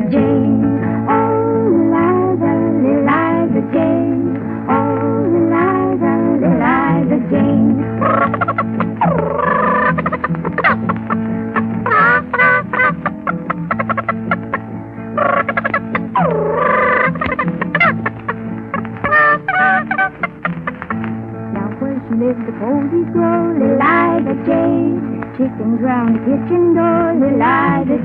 Jane. Oh, Eliza Jane. Oh, Eliza Jane. Now where she lived, the posies grow, Eliza Jane. Chickens round the kitchen door, Eliza